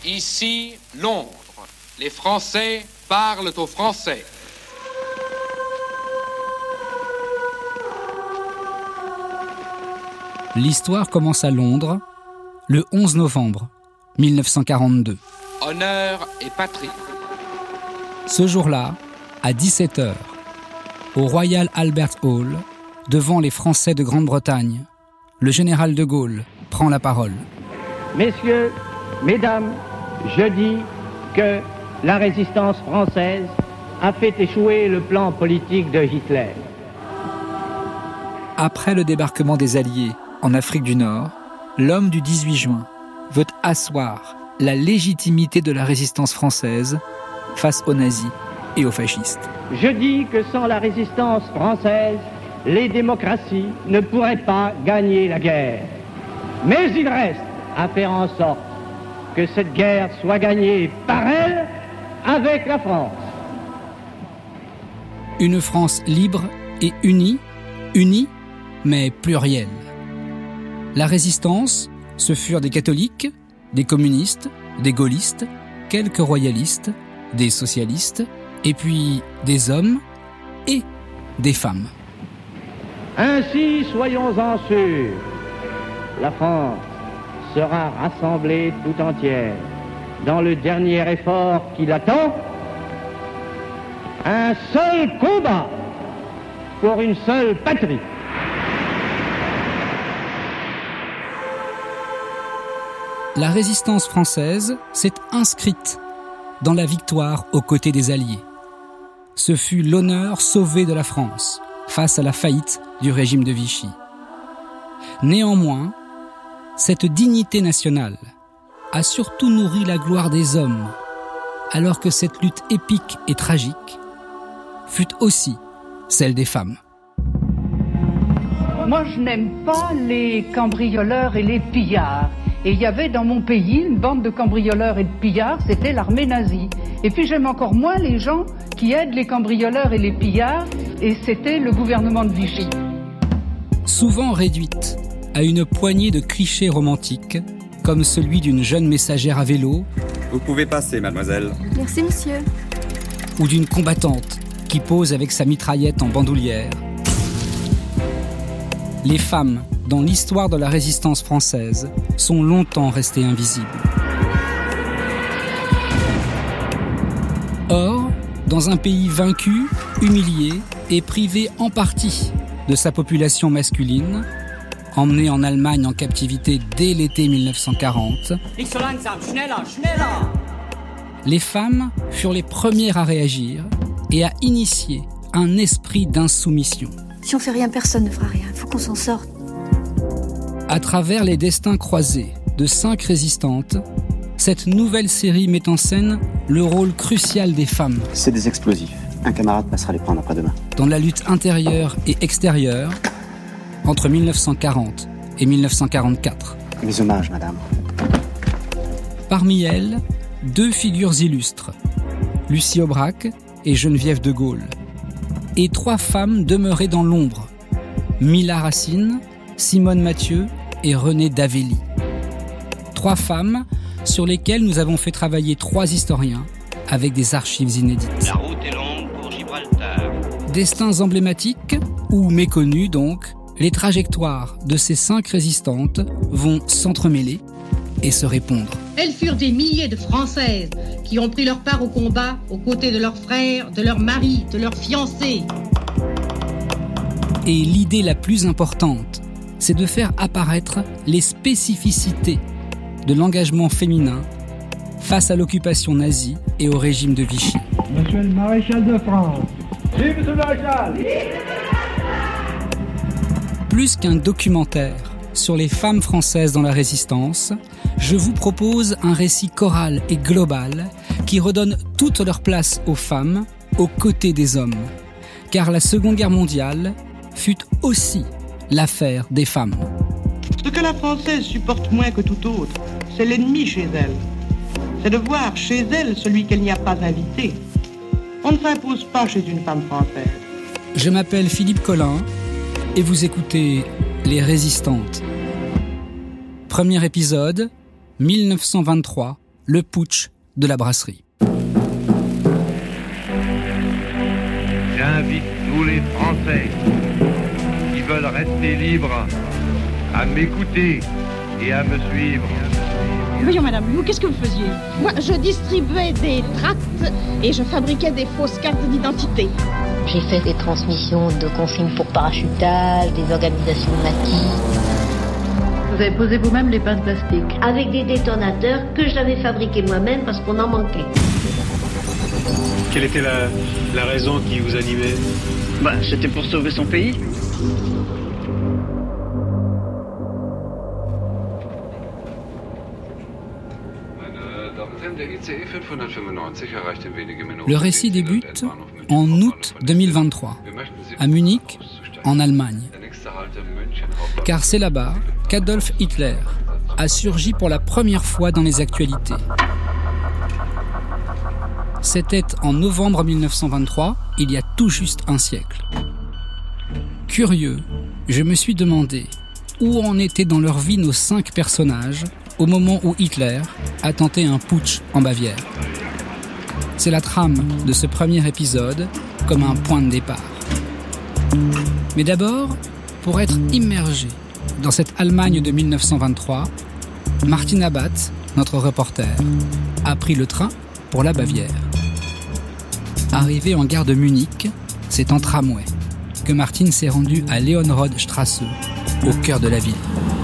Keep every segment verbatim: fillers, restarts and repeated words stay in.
Ici, Londres. Les Français parlent aux Français. L'histoire commence à Londres, le onze novembre mille neuf cent quarante-deux. Honneur et patrie. Ce jour-là, à dix-sept heures, au Royal Albert Hall, devant les Français de Grande-Bretagne, le général de Gaulle prend la parole. Messieurs, mesdames, je dis que la résistance française a fait échouer le plan politique de Hitler. Après le débarquement des Alliés en Afrique du Nord, l'homme du dix-huit juin veut asseoir la légitimité de la résistance française face aux nazis et aux fascistes. Je dis que sans la résistance française, les démocraties ne pourraient pas gagner la guerre. Mais il reste à faire en sorte que cette guerre soit gagnée par elle avec la France. Une France libre et unie, unie mais plurielle. La résistance, ce furent des catholiques, des communistes, des gaullistes, quelques royalistes, des socialistes, et puis des hommes et des femmes. Ainsi, soyons-en sûrs, la France sera rassemblée tout entière dans le dernier effort qui l'attend, un seul combat pour une seule patrie. La résistance française s'est inscrite dans la victoire aux côtés des Alliés. Ce fut l'honneur sauvé de la France face à la faillite du régime de Vichy. Néanmoins, cette dignité nationale a surtout nourri la gloire des hommes, alors que cette lutte épique et tragique fut aussi celle des femmes. Moi, je n'aime pas les cambrioleurs et les pillards. Et il y avait dans mon pays une bande de cambrioleurs et de pillards, c'était l'armée nazie. Et puis j'aime encore moins les gens qui aident les cambrioleurs et les pillards, et c'était le gouvernement de Vichy. Souvent réduite à une poignée de clichés romantiques, comme celui d'une jeune messagère à vélo. Vous pouvez passer, mademoiselle. Merci, monsieur. Ou d'une combattante qui pose avec sa mitraillette en bandoulière. Les femmes, dans l'histoire de la résistance française, sont longtemps restées invisibles. Or, dans un pays vaincu, humilié et privé en partie de sa population masculine, emmené en Allemagne en captivité dès l'été mille neuf cent quarante, les femmes furent les premières à réagir et à initier un esprit d'insoumission. Si on fait rien, personne ne fera rien. Il faut qu'on s'en sorte. À travers les destins croisés de cinq résistantes, cette nouvelle série met en scène le rôle crucial des femmes. C'est des explosifs. Un camarade passera les prendre après-demain. Dans la lutte intérieure et extérieure, entre mille neuf cent quarante et mille neuf cent quarante-quatre. Mes hommages, madame. Parmi elles, deux figures illustres, Lucie Aubrac et Geneviève de Gaulle. Et trois femmes demeurées dans l'ombre, Mila Racine, Simone Mathieu et Renée Davelli. Trois femmes sur lesquelles nous avons fait travailler trois historiens avec des archives inédites. La route est longue pour Gibraltar. Destins emblématiques, ou méconnus donc, les trajectoires de ces cinq résistantes vont s'entremêler et se répondre. Elles furent des milliers de Françaises qui ont pris leur part au combat aux côtés de leurs frères, de leurs maris, de leurs fiancés. Et l'idée la plus importante, c'est de faire apparaître les spécificités de l'engagement féminin face à l'occupation nazie et au régime de Vichy. Monsieur le maréchal de France. Vive monsieur le maréchal. Plus qu'un documentaire sur les femmes françaises dans la résistance, je vous propose un récit choral et global qui redonne toute leur place aux femmes aux côtés des hommes. Car la Seconde Guerre mondiale fut aussi l'affaire des femmes. Ce que la Française supporte moins que tout autre, c'est l'ennemi chez elle. C'est de voir chez elle celui qu'elle n'y a pas invité. On ne s'impose pas chez une femme française. Je m'appelle Philippe Collin et vous écoutez Les Résistantes. Premier épisode, mille neuf cent vingt-trois, le putsch de la brasserie. J'invite tous les Français qui veulent rester libres à m'écouter et à me suivre. Voyons madame, vous, qu'est-ce que vous faisiez? Moi, je distribuais des tracts et je fabriquais des fausses cartes d'identité. J'ai fait des transmissions de consignes pour parachutage, des organisations de maquis. Vous avez posé vous-même les pains de plastique? Avec des détonateurs que j'avais fabriqués moi-même parce qu'on en manquait. Quelle était la, la raison qui vous animait? Bah, c'était pour sauver son pays. Le récit débute en août deux mille vingt-trois, à Munich, en Allemagne. Car c'est là-bas qu'Adolf Hitler a surgi pour la première fois dans les actualités. C'était en novembre mille neuf cent vingt-trois, il y a tout juste un siècle. Curieux, je me suis demandé où en étaient dans leur vie nos cinq personnages au moment où Hitler a tenté un putsch en Bavière. C'est la trame de ce premier épisode comme un point de départ. Mais d'abord, pour être immergé dans cette Allemagne de mille neuf cent vingt-trois, Martin Abath, notre reporter, a pris le train pour la Bavière. Arrivé en gare de Munich, c'est en tramway que Martin s'est rendu à Leonrodstraße, au cœur de la ville.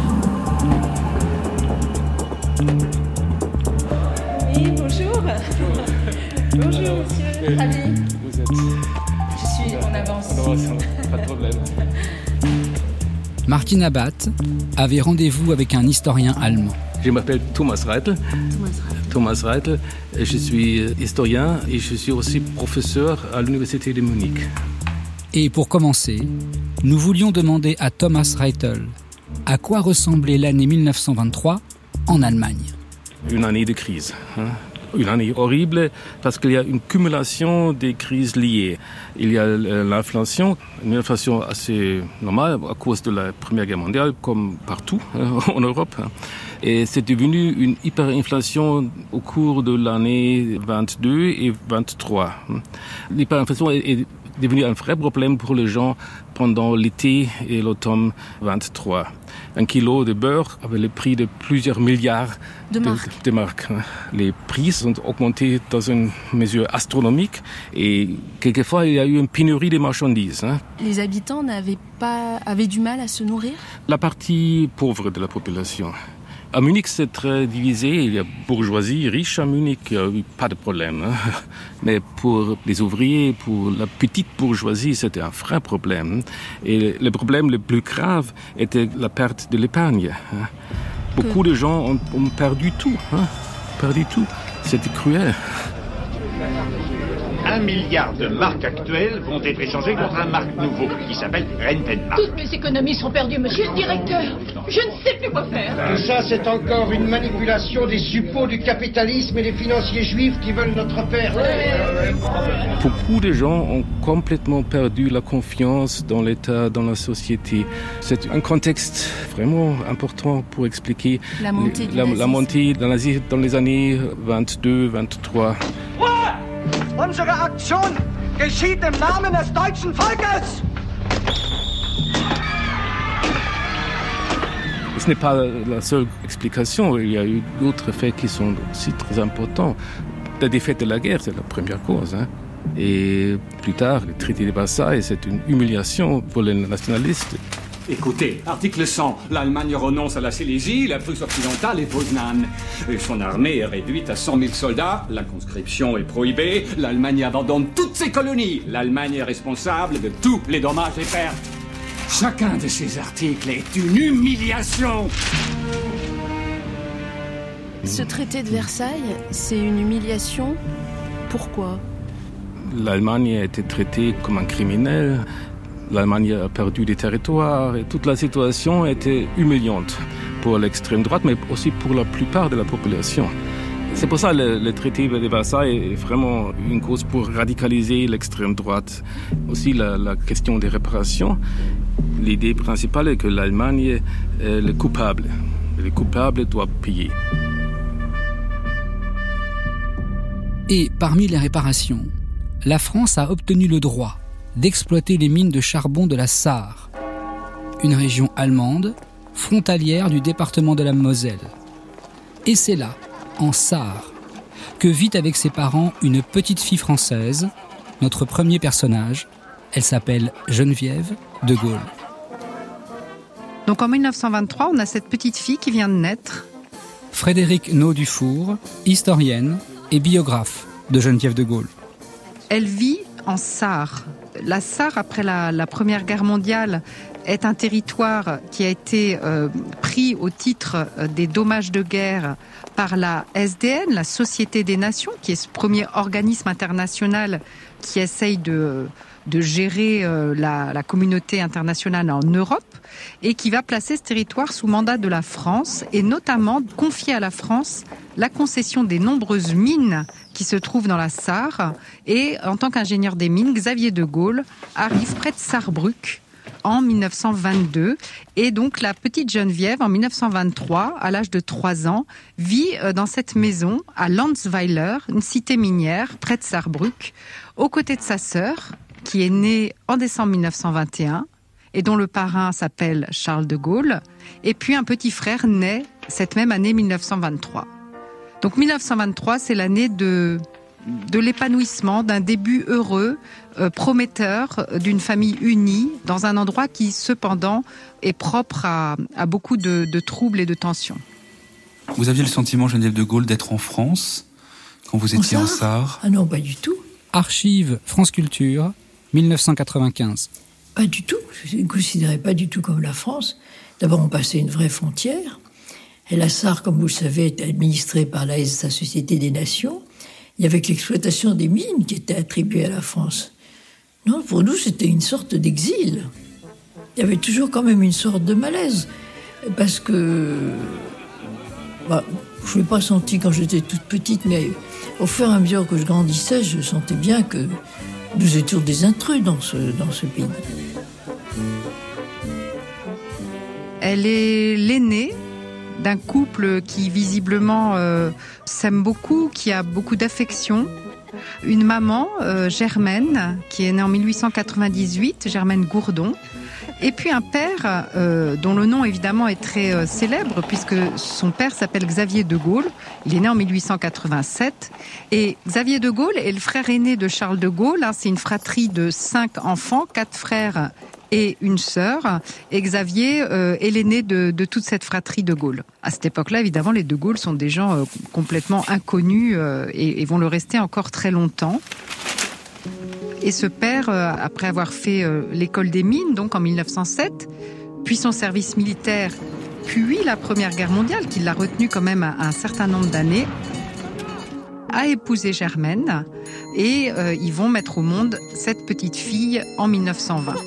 Oui, bonjour. Bonjour, monsieur. Ravi. Vous êtes... Je suis en avance. En avance, pas de problème. Martin Abath avait rendez-vous avec un historien allemand. Je m'appelle Thomas Reitel. Thomas Reitel. Thomas Reitel. Je suis historien et je suis aussi professeur à l'université de Munich. Et pour commencer, nous voulions demander à Thomas Reitel à quoi ressemblait l'année mille neuf cent vingt-trois en Allemagne. Une année de crise. Hein? Une année horrible parce qu'il y a une cumulation des crises liées. Il y a l'inflation, une inflation assez normale à cause de la Première Guerre mondiale, comme partout hein, en Europe. Et c'est devenu une hyperinflation au cours de l'année vingt-deux et vingt-trois. L'hyperinflation est devenu un vrai problème pour les gens pendant l'été et l'automne vingt-trois. Un kilo de beurre avait le prix de plusieurs milliards de, de, marques. de marques. Les prix sont augmentés dans une mesure astronomique et quelquefois il y a eu une pénurie de marchandises. Hein. Les habitants n'avaient pas, avaient du mal à se nourrir? La partie pauvre de la population. À Munich, c'est très divisé. Il y a bourgeoisie riche à Munich, il n'y a eu pas de problème. Hein. Mais pour les ouvriers, pour la petite bourgeoisie, c'était un vrai problème. Et le problème le plus grave était la perte de l'épargne. Hein. Beaucoup de gens ont, ont perdu tout. Hein. Perdu tout. C'était cruel. Un milliard de marques actuelles vont être échangées contre un marque nouveau qui s'appelle Rentenmark. Toutes mes économies sont perdues, monsieur le directeur. Je ne sais plus quoi faire. Tout ça, c'est encore une manipulation des suppôts du capitalisme et des financiers juifs qui veulent notre perte. Beaucoup de gens ont complètement perdu la confiance dans l'État, dans la société. C'est un contexte vraiment important pour expliquer la montée, la, la montée dans, la, dans les années vingt-deux vingt-trois. Unsere Aktion geschieht im Namen des deutschen Volkes! Ce n'est pas la seule explication. Il y a eu d'autres faits qui sont aussi très importants. La défaite de la guerre, c'est la première cause. Hein. Et plus tard, le traité de Versailles, c'est une humiliation pour les nationalistes. Écoutez, article cent, l'Allemagne renonce à la Silésie, la Prusse occidentale et Poznan. Et son armée est réduite à cent mille soldats, la conscription est prohibée, l'Allemagne abandonne toutes ses colonies. L'Allemagne est responsable de tous les dommages et pertes. Chacun de ces articles est une humiliation. Ce traité de Versailles, c'est une humiliation. Pourquoi ? L'Allemagne a été traitée comme un criminel. L'Allemagne a perdu des territoires et toute la situation était humiliante pour l'extrême droite, mais aussi pour la plupart de la population. C'est pour ça que le, le traité de Versailles est vraiment une cause pour radicaliser l'extrême droite. Aussi la, la question des réparations. L'idée principale est que l'Allemagne est le coupable. Le coupable doit payer. Et parmi les réparations, la France a obtenu le droit d'exploiter les mines de charbon de la Sarre, une région allemande frontalière du département de la Moselle. Et c'est là, en Sarre, que vit avec ses parents une petite fille française, notre premier personnage. Elle s'appelle Geneviève de Gaulle. Donc en dix-neuf cent vingt-trois, on a cette petite fille qui vient de naître. Frédéric Naud-Dufour, historienne et biographe de Geneviève de Gaulle. Elle vit en Sarre. La Sarre, après la, la Première Guerre mondiale, est un territoire qui a été euh, pris au titre des dommages de guerre par la S D N, la Société des Nations, qui est ce premier organisme international qui essaye de, de gérer euh, la, la communauté internationale en Europe et qui va placer ce territoire sous mandat de la France et notamment confier à la France la concession des nombreuses mines qui se trouvent dans la Sarre. Et en tant qu'ingénieur des mines, Xavier de Gaulle arrive près de Sarrebruck en dix-neuf cent vingt-deux. Et donc la petite Geneviève, en dix-neuf cent vingt-trois, à l'âge de trois ans, vit dans cette maison à Landsweiler, une cité minière près de Sarrebruck, aux côtés de sa sœur, qui est née en décembre dix-neuf cent vingt et un, et dont le parrain s'appelle Charles de Gaulle, et puis un petit frère naît cette même année dix-neuf cent vingt-trois. Donc dix-neuf cent vingt-trois, c'est l'année de, de l'épanouissement, d'un début heureux, euh, prometteur, d'une famille unie, dans un endroit qui, cependant, est propre à, à beaucoup de, de troubles et de tensions. Vous aviez le sentiment, Geneviève de Gaulle, d'être en France, quand vous étiez en Sarre ? Ah non, pas du tout. Archives France Culture, dix-neuf cent quatre-vingt-quinze. Pas du tout. Je ne considérais pas du tout comme la France. D'abord, on passait une vraie frontière. Et la Sarre, comme vous le savez, est administrée par la S, la Société des Nations. Il y avait que l'exploitation des mines qui était attribuée à la France. Non, pour nous, c'était une sorte d'exil. Il y avait toujours quand même une sorte de malaise. Parce que... Bah, je ne l'ai pas senti quand j'étais toute petite, mais au fur et à mesure que je grandissais, je sentais bien que nous étions des intrus dans ce, dans ce pays. Elle est l'aînée d'un couple qui visiblement euh, s'aime beaucoup, qui a beaucoup d'affection. Une maman, euh, Germaine, qui est née en dix-huit cent quatre-vingt-dix-huit, Germaine Gourdon. Et puis un père euh, dont le nom évidemment est très euh, célèbre puisque son père s'appelle Xavier de Gaulle. Il est né en dix-huit cent quatre-vingt-sept. Et Xavier de Gaulle est le frère aîné de Charles de Gaulle. Hein, c'est une fratrie de cinq enfants, quatre frères et une sœur. Et Xavier euh, est l'aîné de, de toute cette fratrie de Gaulle. À cette époque-là, évidemment, les de Gaulle sont des gens euh, complètement inconnus euh, et, et vont le rester encore très longtemps. Et ce père, euh, après avoir fait euh, l'école des mines, donc en dix-neuf cent sept, puis son service militaire, puis la Première Guerre mondiale, qui l'a retenu quand même à un certain nombre d'années, a épousé Germaine et euh, ils vont mettre au monde cette petite fille en dix-neuf cent vingt.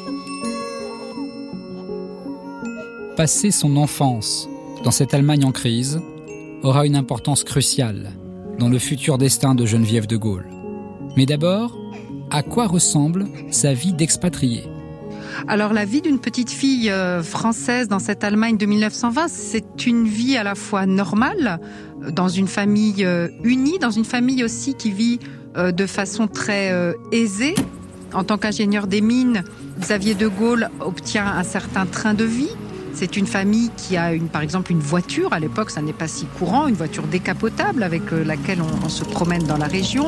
Passer son enfance dans cette Allemagne en crise aura une importance cruciale dans le futur destin de Geneviève de Gaulle. Mais d'abord, à quoi ressemble sa vie d'expatriée ? Alors la vie d'une petite fille euh, française dans cette Allemagne de dix-neuf cent vingt, c'est une vie à la fois normale, dans une famille euh, unie, dans une famille aussi qui vit euh, de façon très euh, aisée. En tant qu'ingénieur des mines, Xavier de Gaulle obtient un certain train de vie. C'est une famille qui a une, par exemple une voiture, à l'époque ça n'est pas si courant, une voiture décapotable avec euh, laquelle on, on se promène dans la région.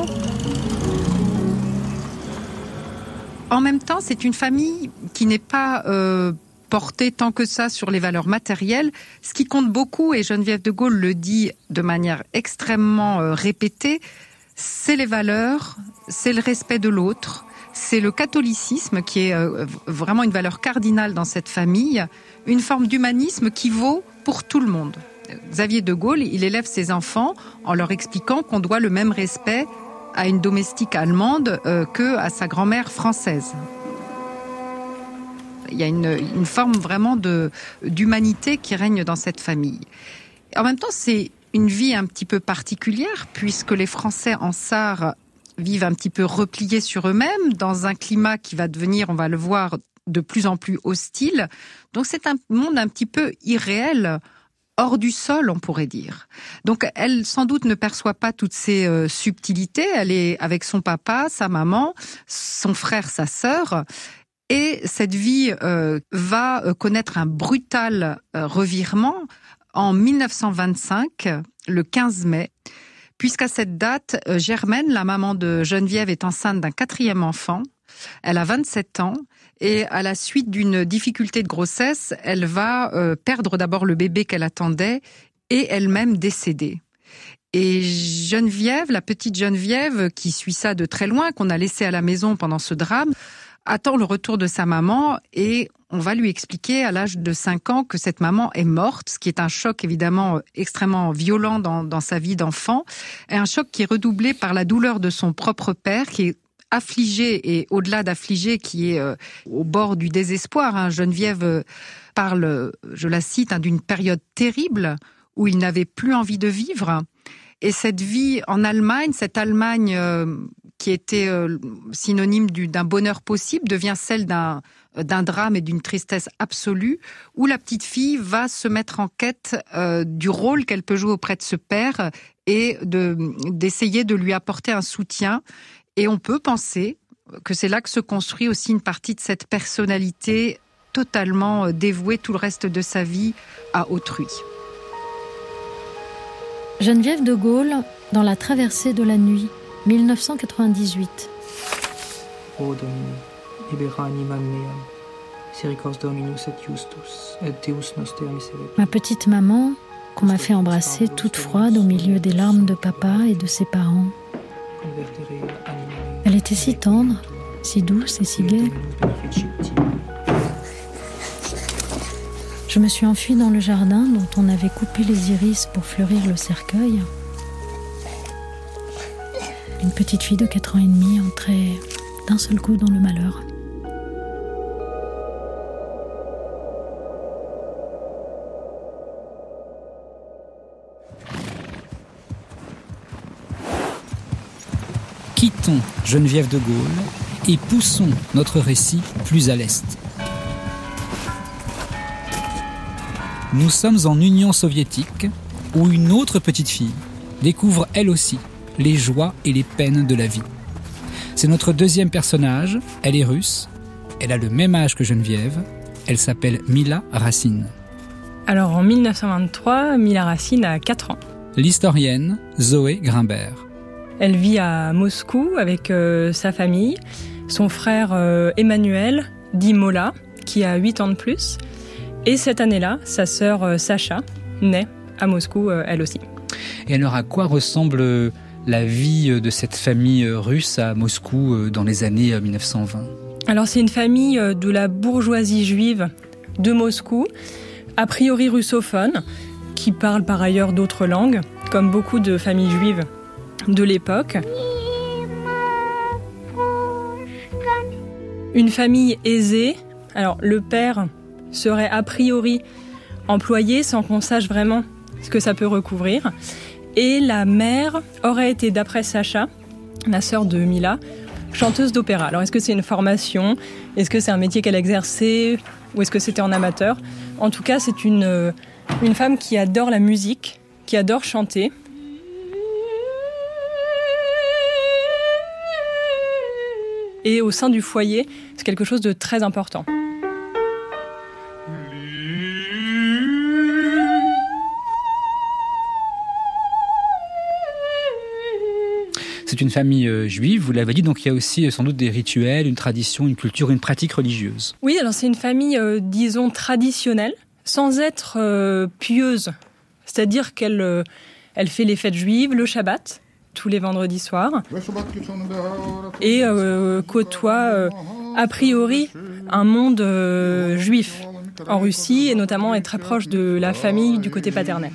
En même temps, c'est une famille qui n'est pas euh, portée tant que ça sur les valeurs matérielles. Ce qui compte beaucoup, et Geneviève de Gaulle le dit de manière extrêmement euh, répétée, c'est les valeurs, c'est le respect de l'autre, c'est le catholicisme qui est euh, vraiment une valeur cardinale dans cette famille, une forme d'humanisme qui vaut pour tout le monde. Xavier de Gaulle, il élève ses enfants en leur expliquant qu'on doit le même respect à une domestique allemande euh, que à sa grand-mère française. Il y a une, une forme vraiment de, d'humanité qui règne dans cette famille. En même temps, c'est une vie un petit peu particulière puisque les Français en Sarre vivent un petit peu repliés sur eux-mêmes dans un climat qui va devenir, on va le voir, de plus en plus hostile. Donc c'est un monde un petit peu irréel hors du sol, on pourrait dire. Donc elle, sans doute, ne perçoit pas toutes ces euh, subtilités. Elle est avec son papa, sa maman, son frère, sa sœur. Et cette vie euh, va connaître un brutal euh, revirement en mille neuf cent vingt-cinq, le quinze mai, puisqu'à cette date, euh, Germaine, la maman de Geneviève, est enceinte d'un quatrième enfant. Elle a vingt-sept ans et à la suite d'une difficulté de grossesse, elle va euh, perdre d'abord le bébé qu'elle attendait et elle-même décéder. Et Geneviève, la petite Geneviève, qui suit ça de très loin, qu'on a laissée à la maison pendant ce drame, attend le retour de sa maman et on va lui expliquer à l'âge de cinq ans que cette maman est morte, ce qui est un choc évidemment extrêmement violent dans, dans sa vie d'enfant, et un choc qui est redoublé par la douleur de son propre père, qui est affligé et au-delà d'affligé, qui est euh, au bord du désespoir. Hein. Geneviève euh, parle, je la cite, hein, d'une période terrible où il n'avait plus envie de vivre. Et cette vie en Allemagne, cette Allemagne euh, qui était euh, synonyme du, d'un bonheur possible, devient celle d'un, d'un drame et d'une tristesse absolue, où la petite fille va se mettre en quête euh, du rôle qu'elle peut jouer auprès de ce père et de, d'essayer de lui apporter un soutien. Et on peut penser que c'est là que se construit aussi une partie de cette personnalité totalement dévouée tout le reste de sa vie à autrui. Geneviève de Gaulle, dans La traversée de la nuit, dix-neuf cent quatre-vingt-dix-huit. O Domini, libera animam meam, misericordias Dominus et justus, et Deus noster misericors. Ma petite maman, qu'on m'a fait embrasser toute froide au milieu des larmes de papa et de ses parents. Elle était si tendre, si douce et si gaie. Je me suis enfuie dans le jardin dont on avait coupé les iris pour fleurir le cercueil. Une petite fille de quatre ans et demi entrait d'un seul coup dans le malheur. Quittons Geneviève de Gaulle et poussons notre récit plus à l'est. Nous sommes en Union soviétique, où une autre petite fille découvre elle aussi les joies et les peines de la vie. C'est notre deuxième personnage, elle est russe, elle a le même âge que Geneviève, elle s'appelle Mila Rassine. Alors en dix-neuf cent vingt-trois, Mila Rassine a quatre ans. L'historienne Zoé Grimbert. Elle vit à Moscou avec euh, sa famille, son frère euh, Emmanuel, dit Mola, qui a huit ans de plus. Et cette année-là, sa sœur euh, Sacha naît à Moscou, euh, elle aussi. Et alors, à quoi ressemble la vie de cette famille russe à Moscou euh, dans les années dix-neuf cent vingt ? Alors, c'est une famille euh, de la bourgeoisie juive de Moscou, a priori russophone, qui parle par ailleurs d'autres langues, comme beaucoup de familles juives de l'époque. Une famille aisée. Alors, le père serait a priori employé sans qu'on sache vraiment ce que ça peut recouvrir. Et la mère aurait été, d'après Sacha, la sœur de Mila, chanteuse d'opéra. Alors, est-ce que c'est une formation ? Est-ce que c'est un métier qu'elle exerçait ? Ou est-ce que c'était en amateur ? En tout cas, c'est une, une femme qui adore la musique, qui adore chanter. Et au sein du foyer, c'est quelque chose de très important. C'est une famille euh, juive, vous l'avez dit, donc il y a aussi euh, sans doute des rituels, une tradition, une culture, une pratique religieuse. Oui, alors c'est une famille, euh, disons, traditionnelle, sans être euh, pieuse. C'est-à-dire qu'elle euh, elle fait les fêtes juives, le Shabbat, tous les vendredis soirs, et euh, côtoie euh, a priori un monde euh, juif en Russie, et notamment est très proche de la famille du côté paternel.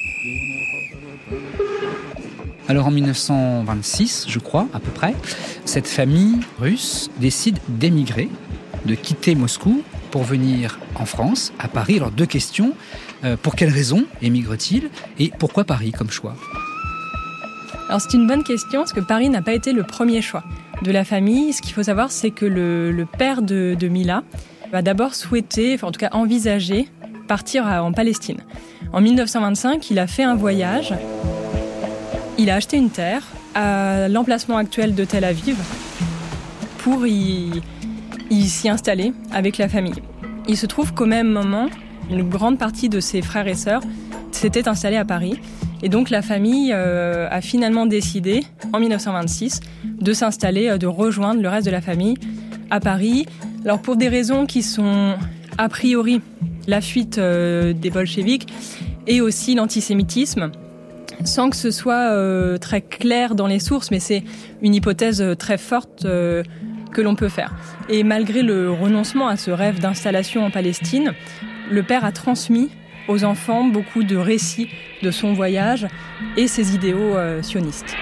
Alors en dix-neuf cent vingt-six, je crois, à peu près, cette famille russe décide d'émigrer, de quitter Moscou pour venir en France, à Paris. Alors deux questions, euh, pour quelles raisons émigre-t-il et pourquoi Paris comme choix ? Alors c'est une bonne question, parce que Paris n'a pas été le premier choix de la famille. Ce qu'il faut savoir, c'est que le, le père de, de Mila va d'abord souhaiter, enfin en tout cas envisager, partir en Palestine. En mille neuf cent vingt-cinq, il a fait un voyage. Il a acheté une terre à l'emplacement actuel de Tel Aviv pour y, y s'y installer avec la famille. Il se trouve qu'au même moment, une grande partie de ses frères et sœurs s'étaient installés à Paris. Et donc la famille euh, a finalement décidé, en mille neuf cent vingt-six, de s'installer, euh, de rejoindre le reste de la famille à Paris. Alors pour des raisons qui sont a priori la fuite euh, des bolcheviks et aussi l'antisémitisme, sans que ce soit euh, très clair dans les sources, mais c'est une hypothèse très forte euh, que l'on peut faire. Et malgré le renoncement à ce rêve d'installation en Palestine, le père a transmis aux enfants beaucoup de récits de son voyage et ses idéaux euh, sionistes.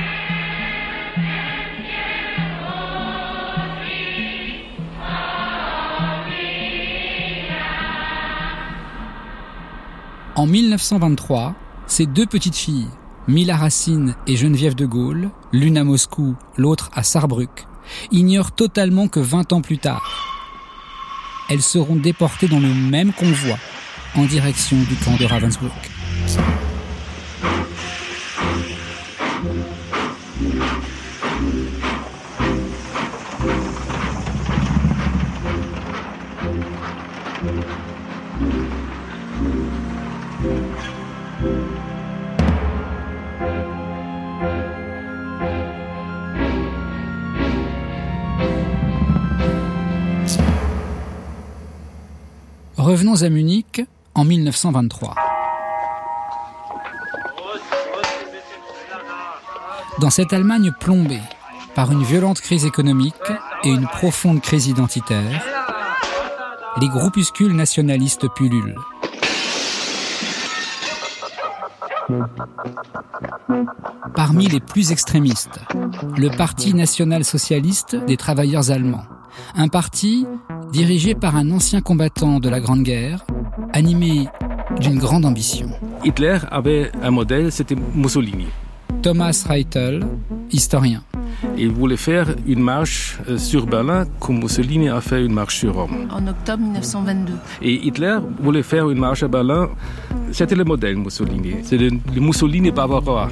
En mille neuf cent vingt-trois, ces deux petites filles, Mila Racine et Geneviève de Gaulle, l'une à Moscou, l'autre à Sarrebruck, ignorent totalement que vingt ans plus tard, elles seront déportées dans le même convoi en direction du camp de Ravensbrück. Revenons à Munich en mille neuf cent vingt-trois. Dans cette Allemagne plombée par une violente crise économique et une profonde crise identitaire, les groupuscules nationalistes pullulent. Parmi les plus extrémistes, le Parti national-socialiste des travailleurs allemands, un parti dirigé par un ancien combattant de la Grande Guerre, animé d'une grande ambition. Hitler avait un modèle, c'était Mussolini. Thomas Reitel, historien. Il voulait faire une marche sur Berlin comme Mussolini a fait une marche sur Rome. En octobre mille neuf cent vingt-deux. Et Hitler voulait faire une marche à Berlin. C'était le modèle Mussolini. C'est le, le Mussolini bavarois.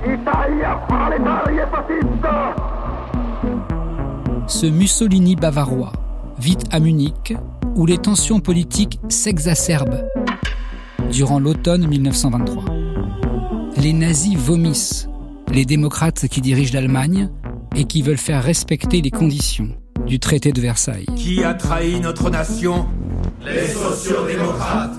Ce Mussolini bavarois vit à Munich, où les tensions politiques s'exacerbent durant l'automne mille neuf cent vingt-trois. Les nazis vomissent les démocrates qui dirigent l'Allemagne et qui veulent faire respecter les conditions du traité de Versailles. Qui a trahi notre nation? Les sociodémocrates.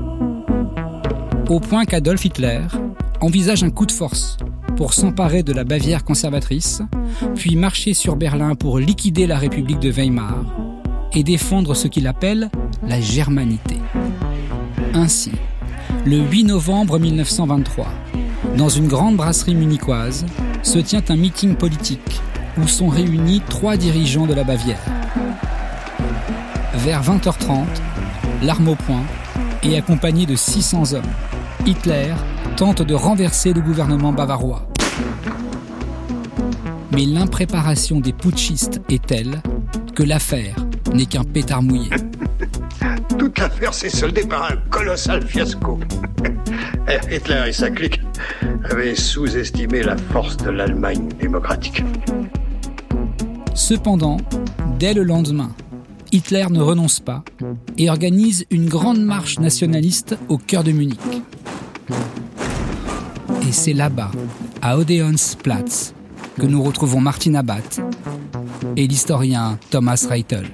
Au point qu'Adolf Hitler envisage un coup de force pour s'emparer de la Bavière conservatrice, puis marcher sur Berlin pour liquider la République de Weimar et défendre ce qu'il appelle la germanité. Ainsi, le huit novembre mille neuf cent vingt-trois, dans une grande brasserie munichoise, se tient un meeting politique où sont réunis trois dirigeants de la Bavière. Vers vingt heures trente, l'arme au poing et accompagné de six cents hommes, Hitler tente de renverser le gouvernement bavarois. Mais l'impréparation des putschistes est telle que l'affaire n'est qu'un pétard mouillé. Toute l'affaire s'est soldée par un colossal fiasco. Hitler et sa clique avaient sous-estimé la force de l'Allemagne démocratique. Cependant, dès le lendemain, Hitler ne renonce pas et organise une grande marche nationaliste au cœur de Munich. Et c'est là-bas, à Odeonsplatz, que nous retrouvons Martin Abat et l'historien Thomas Reitel.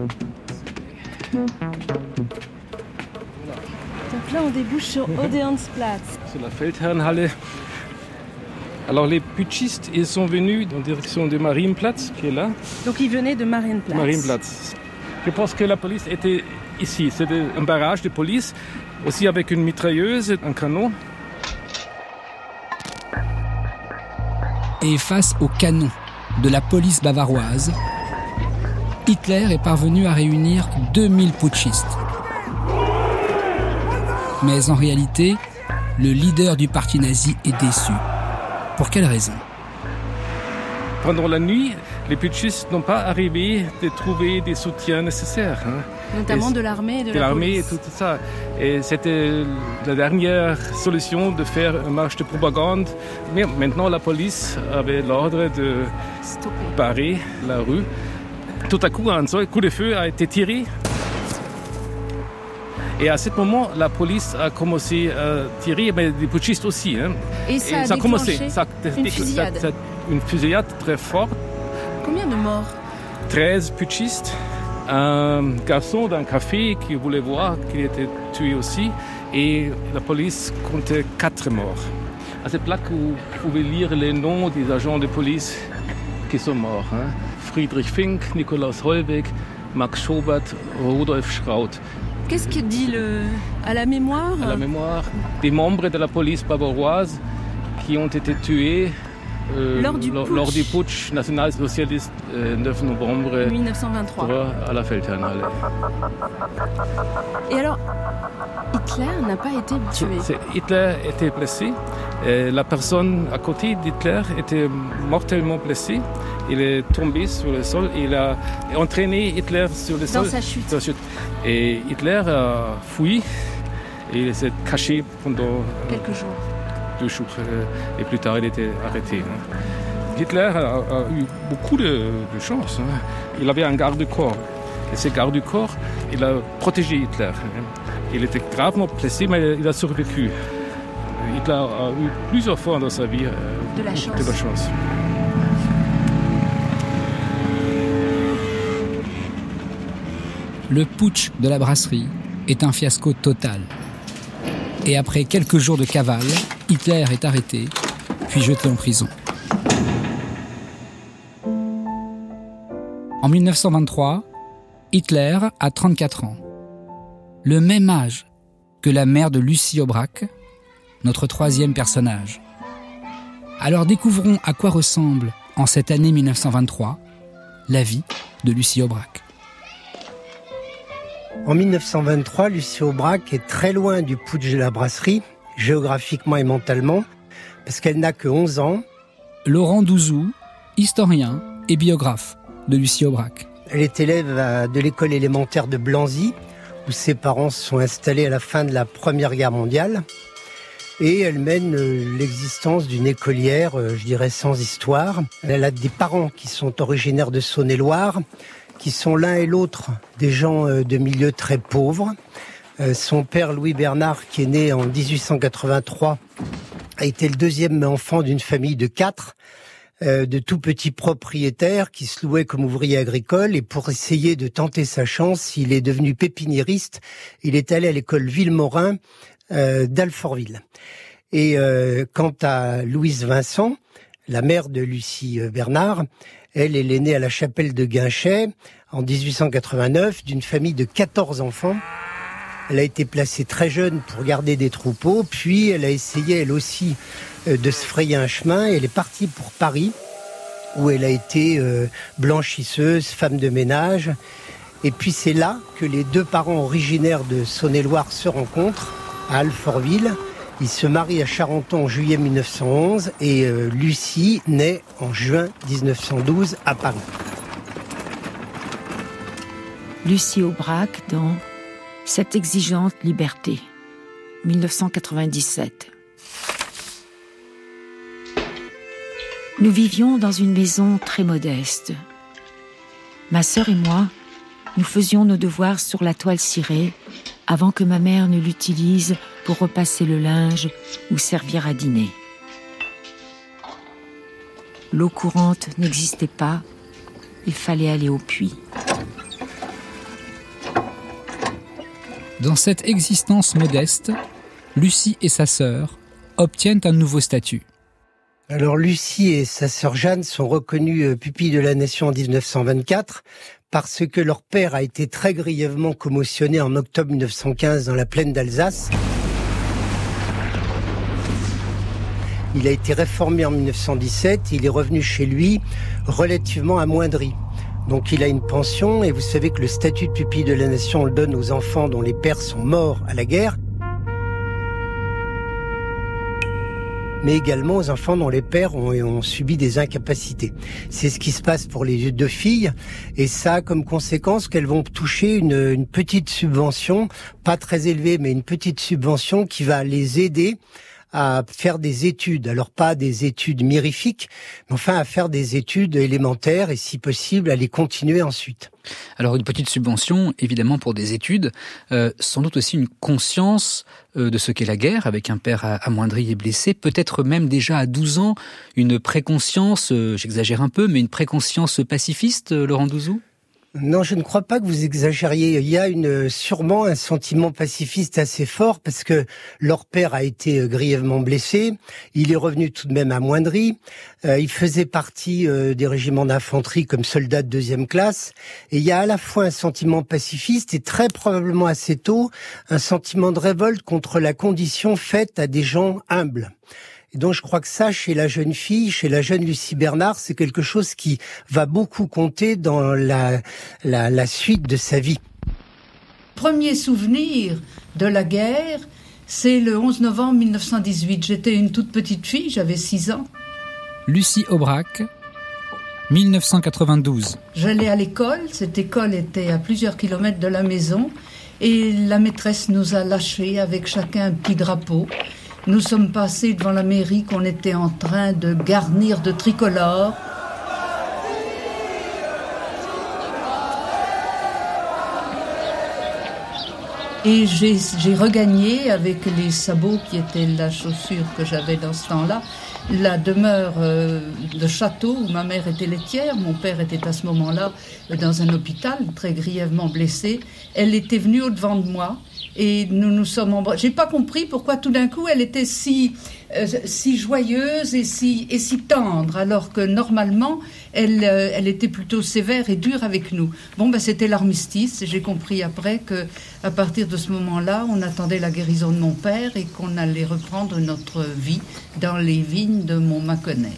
Donc là, on débouche sur Odeonsplatz. C'est la Feldherrnhalle. Alors les putschistes, ils sont venus en direction de Marienplatz, qui est là. Donc ils venaient de Marienplatz. Marienplatz. Je pense que la police était ici. C'était un barrage de police, aussi avec une mitrailleuse, un canon. Et face au canon de la police bavaroise, Hitler est parvenu à réunir deux mille putschistes. Mais en réalité, le leader du parti nazi est déçu. Pour quelle raison? Pendant la nuit, les putschistes n'ont pas arrivé de trouver des soutiens nécessaires. Hein. Notamment et de l'armée et de, de la l'armée police. et tout ça. Et c'était la dernière solution de faire une marche de propagande. Mais maintenant, la police avait l'ordre de barrer la rue. Tout à coup, un seul coup de feu a été tiré. Et à ce moment, la police a commencé à tirer, mais les putschistes aussi. Hein. Et ça, Et a ça a commencé. Ça, une fusillade. Ça, ça, une fusillade très forte. Combien de morts? treize putschistes. Un garçon d'un café qui voulait voir, qui était tué aussi. Et la police comptait quatre morts. À cette plaque, vous pouvez lire les noms des agents de police qui sont morts. Hein. Friedrich Fink, Nikolaus Hollweg, Max Schobert, Rudolf Schraut. Qu'est-ce que dit le... à la mémoire À la mémoire des membres de la police bavaroise qui ont été tués euh, lors, du lors, lors du putsch national-socialiste euh, neuf novembre mille neuf cent vingt-trois à la Feldherrnhalle. Et alors, Hitler n'a pas été tué. C'est, Hitler était blessé. Et la personne à côté d'Hitler était mortellement blessée. Il est tombé sur le sol et il a entraîné Hitler sur le sol. Dans sa chute. Dans sa chute. Et Hitler a fui et il s'est caché pendant quelques jours. Deux jours. Et plus tard, il était arrêté. Hitler a, a eu beaucoup de, de chance. Il avait un garde-corps. Et ce garde-corps, il a protégé Hitler. Il était gravement blessé, mais il a survécu. Hitler a eu plusieurs fois dans sa vie de la chance. De la chance. Le putsch de la brasserie est un fiasco total. Et après quelques jours de cavale, Hitler est arrêté, puis jeté en prison. En mille neuf cent vingt-trois, Hitler a trente-quatre ans. Le même âge que la mère de Lucie Aubrac, notre troisième personnage. Alors découvrons à quoi ressemble, en cette année mille neuf cent vingt-trois, la vie de Lucie Aubrac. En mille neuf cent vingt-trois, Lucie Aubrac est très loin du putsch de la brasserie, géographiquement et mentalement, parce qu'elle n'a que onze ans. Laurent Douzou, historien et biographe de Lucie Aubrac. Elle est élève de l'école élémentaire de Blanzy, où ses parents se sont installés à la fin de la Première Guerre mondiale. Et elle mène l'existence d'une écolière, je dirais, sans histoire. Elle a des parents qui sont originaires de Saône-et-Loire, qui sont l'un et l'autre des gens de milieux très pauvres. Son père, Louis Bernard, qui est né en dix-huit cent quatre-vingt-trois, a été le deuxième enfant d'une famille de quatre, de tout petits propriétaires qui se louaient comme ouvriers agricoles. Et pour essayer de tenter sa chance, il est devenu pépiniériste. Il est allé à l'école Villemorin euh, d'Alfortville. Et euh, quant à Louise Vincent, la mère de Lucie Bernard, elle, elle est née à la chapelle de Guinchet en dix-huit cent quatre-vingt-neuf d'une famille de quatorze enfants. Elle a été placée très jeune pour garder des troupeaux, puis elle a essayé elle aussi de se frayer un chemin. Elle est partie pour Paris, où elle a été euh, blanchisseuse, femme de ménage. Et puis c'est là que les deux parents originaires de Saône-et-Loire se rencontrent, à Alfortville. Ils se marient à Charenton en juillet mille neuf cent onze et euh, Lucie naît en juin dix-neuf cent douze à Paris. Lucie Aubrac dans Cette exigeante liberté, mille neuf cent quatre-vingt-dix-sept. Nous vivions dans une maison très modeste. Ma sœur et moi, nous faisions nos devoirs sur la toile cirée avant que ma mère ne l'utilise pour repasser le linge ou servir à dîner. L'eau courante n'existait pas, il fallait aller au puits. Dans cette existence modeste, Lucie et sa sœur obtiennent un nouveau statut. Alors Lucie et sa sœur Jeanne sont reconnues pupilles de la Nation en dix-neuf cent vingt-quatre parce que leur père a été très grièvement commotionné en octobre mille neuf cent quinze dans la plaine d'Alsace. Il a été réformé en mille neuf cent dix-sept, il est revenu chez lui relativement amoindri. Donc il a une pension, et vous savez que le statut de pupille de la Nation, on le donne aux enfants dont les pères sont morts à la guerre. mais également aux enfants dont les pères ont, ont subi des incapacités. C'est ce qui se passe pour les deux filles, et ça a comme conséquence qu'elles vont toucher une, une petite subvention, pas très élevée, mais une petite subvention qui va les aider à faire des études. Alors pas des études mirifiques, mais enfin à faire des études élémentaires et si possible à les continuer ensuite. Alors une petite subvention, évidemment pour des études, euh, sans doute aussi une conscience euh, de ce qu'est la guerre, avec un père amoindri et blessé, peut-être même déjà à douze ans, une préconscience, euh, j'exagère un peu, mais une préconscience pacifiste, euh, Laurent Douzou ? Non, je ne crois pas que vous exagériez. Il y a une, sûrement un sentiment pacifiste assez fort parce que leur père a été grièvement blessé. Il est revenu tout de même amoindri. Euh, il faisait partie euh, des régiments d'infanterie comme soldat de deuxième classe. Et il y a à la fois un sentiment pacifiste et très probablement assez tôt un sentiment de révolte contre la condition faite à des gens humbles. Et donc je crois que ça, chez la jeune fille, chez la jeune Lucie Bernard, c'est quelque chose qui va beaucoup compter dans la, la, la suite de sa vie. Premier souvenir de la guerre, c'est le onze novembre mille neuf cent dix-huit. J'étais une toute petite fille, j'avais six ans. Lucie Aubrac, mille neuf cent quatre-vingt-douze. J'allais à l'école, cette école était à plusieurs kilomètres de la maison, et la maîtresse nous a lâchés avec chacun un petit drapeau. Nous sommes passés devant la mairie qu'on était en train de garnir de tricolores. Et j'ai, j'ai regagné, avec les sabots qui étaient la chaussure que j'avais dans ce temps-là, la demeure euh, de château où ma mère était laitière. Mon père était à ce moment-là dans un hôpital, très grièvement blessé. Elle était venue au-devant de moi. Et nous nous sommes embrassés. J'ai pas compris pourquoi tout d'un coup elle était si euh, si joyeuse et si et si tendre, alors que normalement elle euh, elle était plutôt sévère et dure avec nous. Bon ben c'était l'armistice. J'ai compris après que à partir de ce moment-là, on attendait la guérison de mon père et qu'on allait reprendre notre vie dans les vignes de Montmâconnais.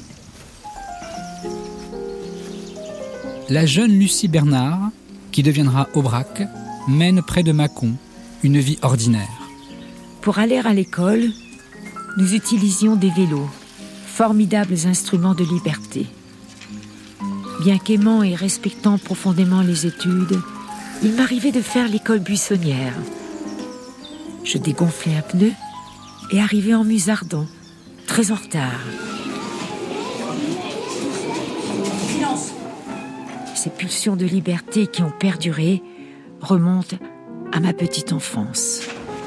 La jeune Lucie Bernard, qui deviendra Aubrac, mène près de Mâcon une vie ordinaire. Pour aller à l'école, nous utilisions des vélos, formidables instruments de liberté. Bien qu'aimant et respectant profondément les études, il m'arrivait de faire l'école buissonnière. Je dégonflais un pneu et arrivais en musardant, très en retard. Silence. Ces pulsions de liberté qui ont perduré remontent à ma petite enfance.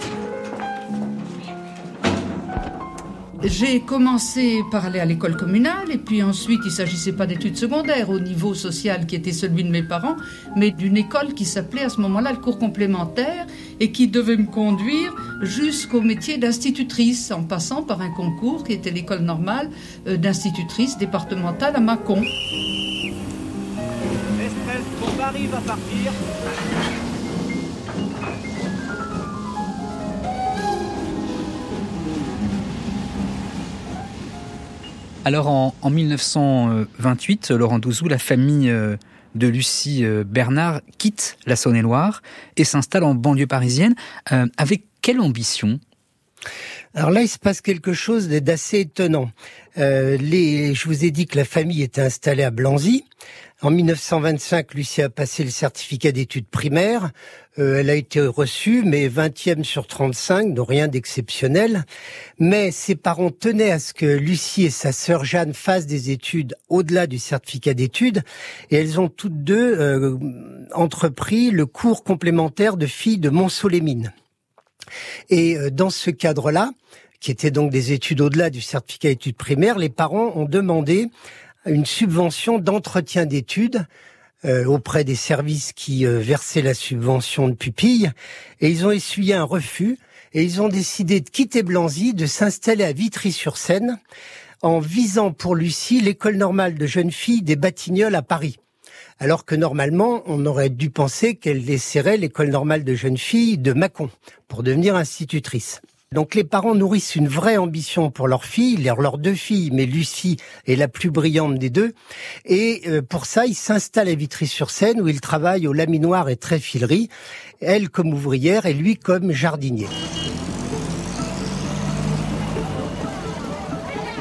J'ai commencé par aller à l'école communale et puis ensuite il ne s'agissait pas d'études secondaires au niveau social qui était celui de mes parents, mais d'une école qui s'appelait à ce moment-là le cours complémentaire et qui devait me conduire jusqu'au métier d'institutrice en passant par un concours qui était l'école normale d'institutrice départementale à Mâcon. Estelle, ton mari va partir. Alors en, en mille neuf cent vingt-huit, Laurent Douzou, la famille de Lucie Bernard quitte la Saône-et-Loire et s'installe en banlieue parisienne. Euh, avec quelle ambition ? Alors là, il se passe quelque chose d'assez étonnant. Euh, les, je vous ai dit que la famille était installée à Blanzy. En mille neuf cent vingt-cinq, Lucie a passé le certificat d'études primaires. Euh, elle a été reçue, mais vingtième sur trente-cinq, donc rien d'exceptionnel. Mais ses parents tenaient à ce que Lucie et sa sœur Jeanne fassent des études au-delà du certificat d'études. Et elles ont toutes deux euh, entrepris le cours complémentaire de filles de Montceau-les-Mines. Et euh, dans ce cadre-là, qui était donc des études au-delà du certificat d'études primaires, les parents ont demandé une subvention d'entretien d'études euh, auprès des services qui euh, versaient la subvention de pupille, et ils ont essuyé un refus, et ils ont décidé de quitter Blanzy, de s'installer à Vitry-sur-Seine, en visant pour Lucie l'école normale de jeunes filles des Batignolles à Paris. Alors que normalement, on aurait dû penser qu'elle laisserait l'école normale de jeunes filles de Mâcon pour devenir institutrice. Donc les parents nourrissent une vraie ambition pour leurs filles, leurs, leurs deux filles, mais Lucie est la plus brillante des deux. Et euh, pour ça, ils s'installent à Vitry-sur-Seine où ils travaillent au laminoir et tréfilerie, elle comme ouvrière et lui comme jardinier.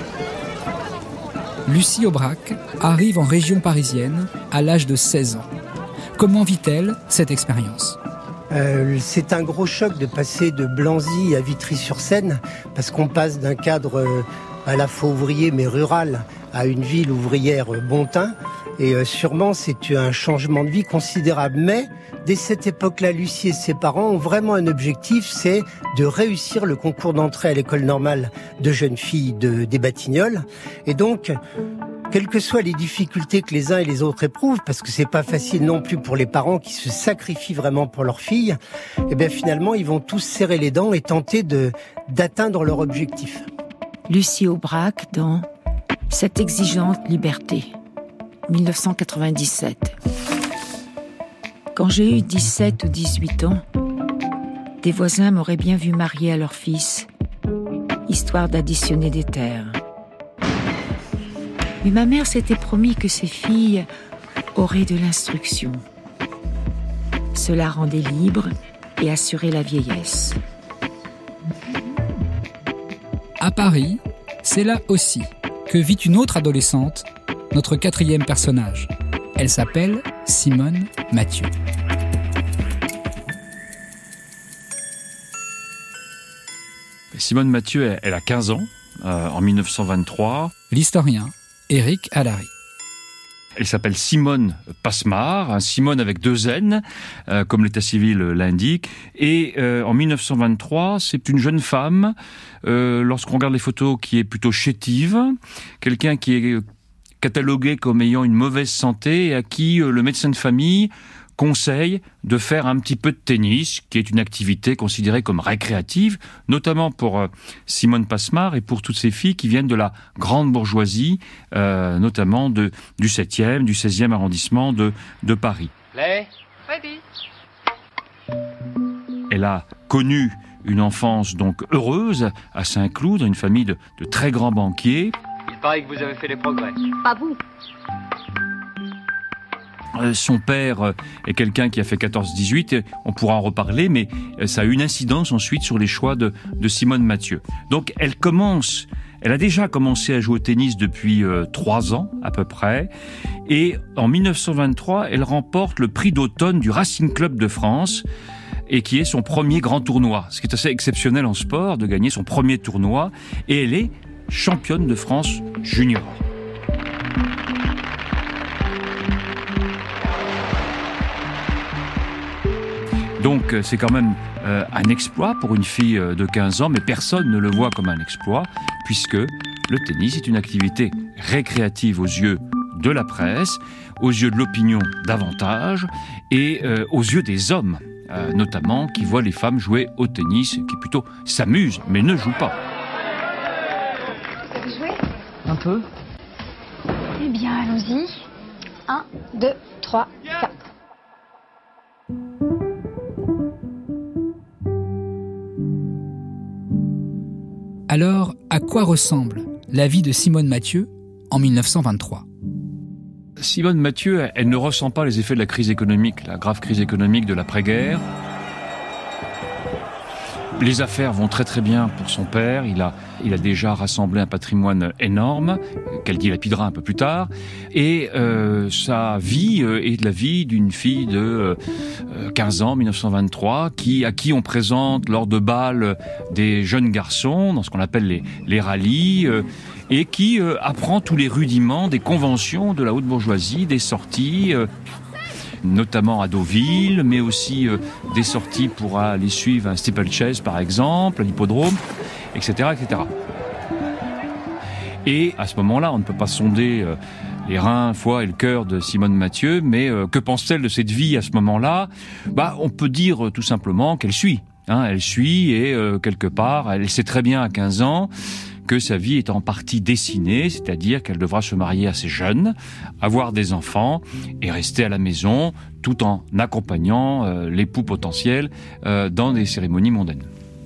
Lucie Aubrac arrive en région parisienne à l'âge de seize ans. Comment vit-elle cette expérience ? Euh, c'est un gros choc de passer de Blanzy à Vitry-sur-Seine, parce qu'on passe d'un cadre euh, à la fois ouvrier mais rural à une ville ouvrière euh, bon teint. Et euh, sûrement, c'est un changement de vie considérable. Mais dès cette époque-là, Lucie et ses parents ont vraiment un objectif, c'est de réussir le concours d'entrée à l'école normale de jeunes filles de, des Batignolles. Et donc, quelles que soient les difficultés que les uns et les autres éprouvent, parce que c'est pas facile non plus pour les parents qui se sacrifient vraiment pour leurs filles, eh bien finalement, ils vont tous serrer les dents et tenter de, d'atteindre leur objectif. Lucie Aubrac dans Cette exigeante liberté, dix-neuf cent quatre-vingt-dix-sept. Quand j'ai eu dix-sept ou dix-huit ans, des voisins m'auraient bien vu marier à leur fils, histoire d'additionner des terres. Mais ma mère s'était promis que ses filles auraient de l'instruction. Cela rendait libre et assurait la vieillesse. À Paris, c'est là aussi que vit une autre adolescente, notre quatrième personnage. Elle s'appelle Simone Mathieu. Simone Mathieu, elle a quinze ans, euh, en dix-neuf cent vingt-trois. L'historien Éric Allary. Elle s'appelle Simone Passemard, hein, Simone avec deux N, euh, comme l'état civil l'indique. Et euh, en dix-neuf cent vingt-trois, c'est une jeune femme, euh, lorsqu'on regarde les photos, qui est plutôt chétive, quelqu'un qui est catalogué comme ayant une mauvaise santé et à qui euh, le médecin de famille conseille de faire un petit peu de tennis, qui est une activité considérée comme récréative, notamment pour euh, Simone Passemard et pour toutes ces filles qui viennent de la grande bourgeoisie, euh, notamment de, du septième, du seizième arrondissement de, de Paris. Play. Ready. Elle a connu une enfance donc heureuse à Saint-Cloud, dans une famille de, de très grands banquiers. Il paraît que vous avez fait des progrès. Pas vous. Son père est quelqu'un qui a fait quatorze dix-huit, on pourra en reparler, mais ça a eu une incidence ensuite sur les choix de, de Simone Mathieu. Donc elle commence, elle a déjà commencé à jouer au tennis depuis euh, trois ans à peu près, et en dix-neuf cent vingt-trois, elle remporte le prix d'automne du Racing Club de France, et qui est son premier grand tournoi, ce qui est assez exceptionnel en sport, de gagner son premier tournoi, et elle est championne de France junior. Donc c'est quand même euh, un exploit pour une fille de quinze ans, mais personne ne le voit comme un exploit, puisque le tennis est une activité récréative aux yeux de la presse, aux yeux de l'opinion davantage, et euh, aux yeux des hommes, euh, notamment, qui voient les femmes jouer au tennis, qui plutôt s'amusent, mais ne jouent pas. Vous savez jouer ? Un peu. Eh bien, allons-y. Un, deux, trois, quatre. Alors, à quoi ressemble la vie de Simone Mathieu en dix-neuf cent vingt-trois ? Simone Mathieu, elle ne ressent pas les effets de la crise économique, la grave crise économique de l'après-guerre. Les affaires vont très très bien pour son père. Il a, il a déjà rassemblé un patrimoine énorme, qu'elle dilapidera un peu plus tard. Et euh, sa vie euh, est la vie d'une fille de euh, quinze ans, dix-neuf cent vingt-trois, qui, à qui on présente lors de bals des jeunes garçons, dans ce qu'on appelle les, les rallyes, euh, et qui euh, apprend tous les rudiments des conventions de la haute bourgeoisie, des sorties... Euh, notamment à Deauville, mais aussi euh, des sorties pour aller suivre un steeplechase, par exemple, à l'hippodrome, et cetera, et cetera. Et à ce moment-là, on ne peut pas sonder euh, les reins, foie et le cœur de Simone Mathieu, mais euh, que pense-t-elle de cette vie à ce moment-là ? Bah, on peut dire euh, tout simplement qu'elle suit. Hein, elle suit et euh, quelque part, elle sait très bien à quinze ans que sa vie est en partie dessinée, c'est-à-dire qu'elle devra se marier assez jeune, avoir des enfants et rester à la maison tout en accompagnant euh, l'époux potentiel euh, dans des cérémonies mondaines.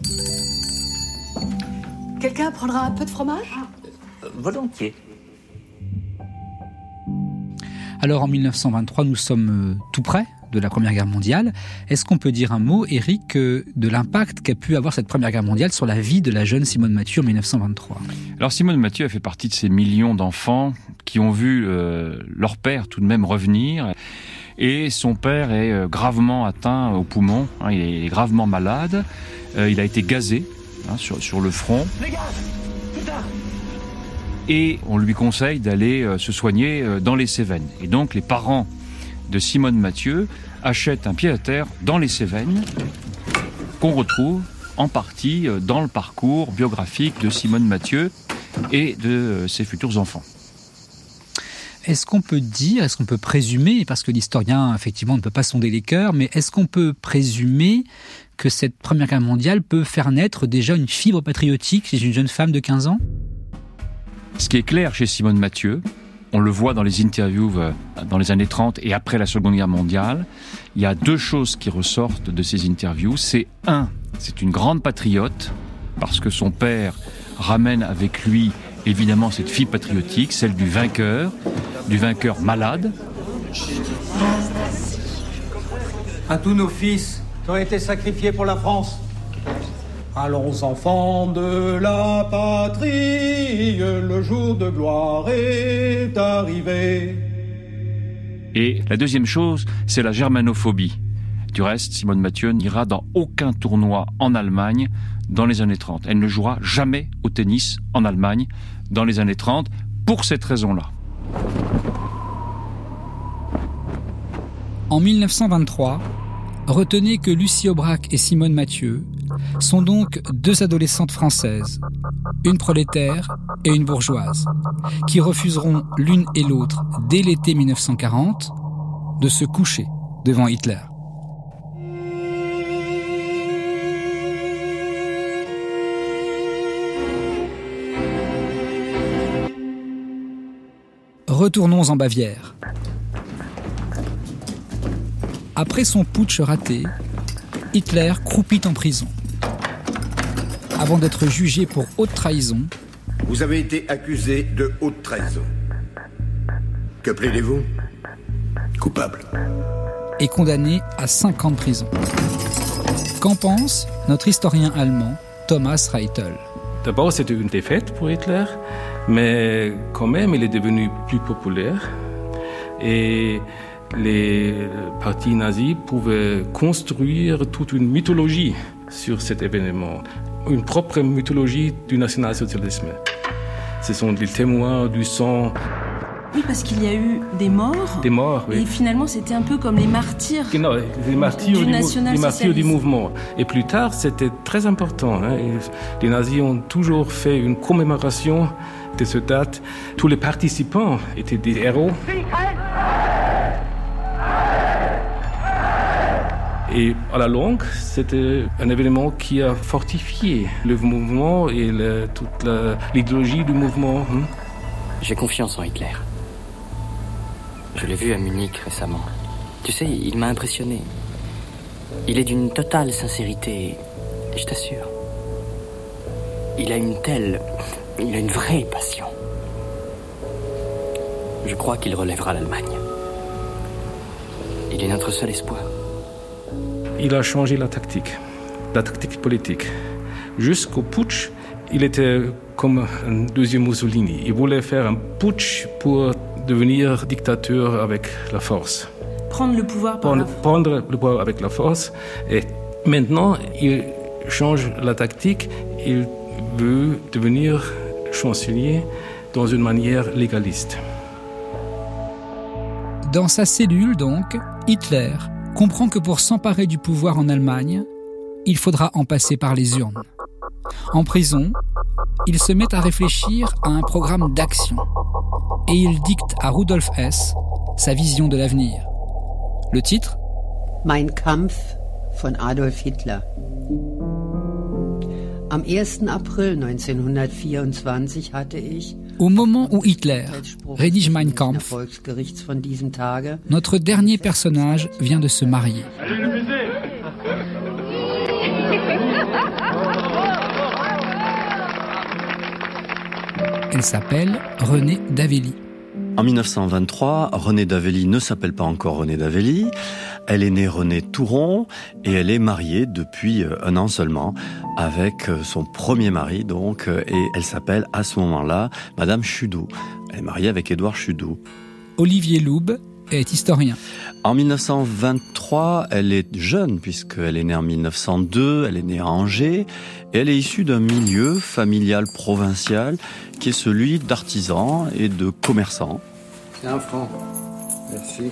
Quelqu'un prendra un peu de fromage ? euh, Volontiers. Alors en dix-neuf cent vingt-trois, nous sommes euh, tout près de la Première Guerre mondiale. Est-ce qu'on peut dire un mot, Éric, de l'impact qu'a pu avoir cette Première Guerre mondiale sur la vie de la jeune Simone Mathieu en mille neuf cent vingt-trois ? Alors Simone Mathieu a fait partie de ces millions d'enfants qui ont vu euh, leur père tout de même revenir. Et son père est euh, gravement atteint au poumon, hein, il est gravement malade. Euh, il a été gazé hein, sur, sur le front. Les gars, putain. Et on lui conseille d'aller euh, se soigner euh, dans les Cévennes. Et donc les parents de Simone Mathieu achètent un pied-à-terre dans les Cévennes qu'on retrouve en partie euh, dans le parcours biographique de Simone Mathieu et de euh, ses futurs enfants. Est-ce qu'on peut dire, est-ce qu'on peut présumer, parce que l'historien effectivement ne peut pas sonder les cœurs, mais est-ce qu'on peut présumer que cette Première Guerre mondiale peut faire naître déjà une fibre patriotique chez une jeune femme de quinze ans ? Ce qui est clair chez Simone Mathieu, on le voit dans les interviews dans les années trente et après la Seconde Guerre mondiale, il y a deux choses qui ressortent de ces interviews. C'est un, c'est une grande patriote, parce que son père ramène avec lui évidemment cette fibre patriotique, celle du vainqueur, du vainqueur malade. À tous nos fils qui ont été sacrifiés pour la France. Allons enfants de la patrie, le jour de gloire est arrivé. Et la deuxième chose, c'est la germanophobie. Du reste, Simone Mathieu n'ira dans aucun tournoi en Allemagne dans les années trente. Elle ne jouera jamais au tennis en Allemagne dans les années trente pour cette raison-là. En mille neuf cent vingt-trois, retenez que Lucie Aubrac et Simone Mathieu sont donc deux adolescentes françaises, une prolétaire et une bourgeoise, qui refuseront l'une et l'autre, dès l'été mille neuf cent quarante, de se coucher devant Hitler. Retournons en Bavière. Après son putsch raté, Hitler croupit en prison. Avant d'être jugé pour haute trahison. Vous avez été accusé de haute trahison. Que plaidez-vous ? Coupable. Et condamné à cinq ans de prison. Qu'en pense notre historien allemand Thomas Reitel ? D'abord, c'était une défaite pour Hitler, mais quand même, il est devenu plus populaire. Et les partis nazis pouvaient construire toute une mythologie sur cet événement, une propre mythologie du national-socialisme. Ce sont des témoins du sang. Oui, parce qu'il y a eu des morts. Des morts, oui. Et finalement, c'était un peu comme les martyrs. Non, les martyrs du, du, national les martyrs du mouvement. Et plus tard, c'était très important. Hein. Les nazis ont toujours fait une commémoration de cette date. Tous les participants étaient des héros. Et à la longue, c'était un événement qui a fortifié le mouvement et le, toute la, l'idéologie du mouvement. Hein. J'ai confiance en Hitler. Je l'ai vu à Munich récemment. Tu sais, il m'a impressionné. Il est d'une totale sincérité, je t'assure. Il a une telle... Il a une vraie passion. Je crois qu'il relèvera l'Allemagne. Il est notre seul espoir. Il a changé la tactique, la tactique politique. Jusqu'au putsch, il était comme un deuxième Mussolini. Il voulait faire un putsch pour devenir dictateur avec la force. Prendre le pouvoir par prendre, la force. Prendre le pouvoir avec la force. Et maintenant, il change la tactique. Il veut devenir chancelier dans une manière légaliste. Dans sa cellule, donc, Hitler comprend que pour s'emparer du pouvoir en Allemagne, il faudra en passer par les urnes. En prison, il se met à réfléchir à un programme d'action et il dicte à Rudolf Hess sa vision de l'avenir. Le titre ? Mein Kampf von Adolf Hitler. Am ersten April neunzehnhundertvierundzwanzig hatte ich, au moment où Hitler rédige Mein Kampf, notre dernier personnage vient de se marier. Elle s'appelle Renée Davelli. En mille neuf cent vingt-trois, Renée Davelli ne s'appelle pas encore Renée Davelli. Elle est née Renée Touron et elle est mariée depuis un an seulement avec son premier mari, donc, et elle s'appelle à ce moment-là Madame Chudot. Elle est mariée avec Édouard Chudot. Olivier Loub est historien. En mille neuf cent vingt-trois, elle est jeune puisqu'elle est née en mille neuf cent deux, elle est née à Angers et elle est issue d'un milieu familial provincial qui est celui d'artisans et de commerçants. C'est un franc. Merci.